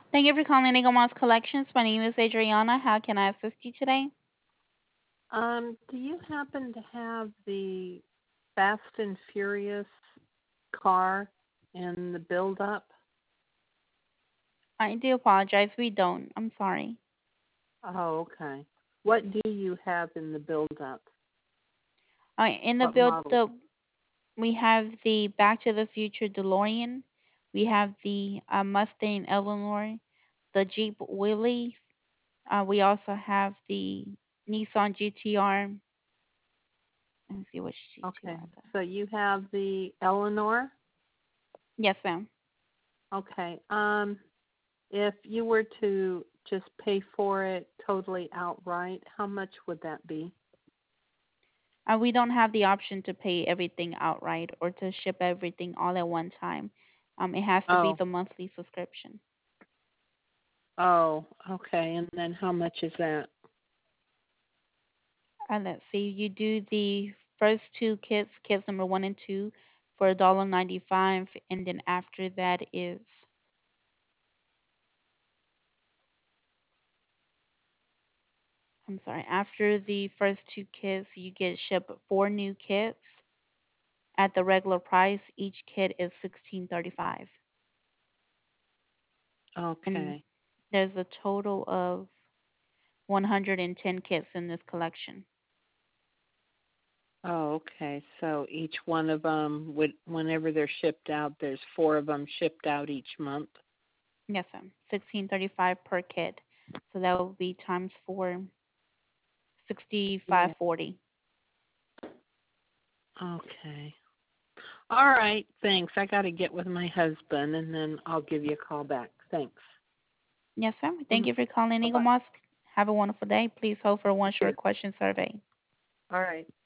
Thank you for calling Eagle Moss Collections. My name is Adriana. How can I assist you today? Do you happen to have the Fast and Furious car in the build-up? I do apologize. We don't. I'm sorry. Oh, okay. What do you have in the build-up? In the What build, models? we have the Back to the Future DeLorean. We have the Mustang Eleanor, the Jeep Willys. We also have the Nissan GTR. Let me see which Okay. GTR though. So you have the Eleanor? Yes, ma'am. Okay. If you were to just pay for it totally outright, how much would that be? We don't have the option to pay everything outright or to ship everything all at one time. It has to be Oh, the monthly subscription. oh, okay. And then how much is that? Let's see, you do the first two kits, kits number one and two, for $1.95, and then after that is, I'm sorry, after the first two kits, you get shipped four new kits at the regular price. Each kit is 16.35, and Okay. there's a total of 110 kits in this collection. Oh, okay. So each one of them would, whenever they're shipped out, there's four of them shipped out each month. Yes, ma'am. 16.35 per kit. So that will be times four, Yeah. 65.40. Okay. All right. Thanks. I got to get with my husband, and then I'll give you a call back. Thanks. Yes, ma'am. Thank Mhm. you for calling Eagle Bye-bye. Moss. Have a wonderful day. Please hold for one You too. short question survey. All right.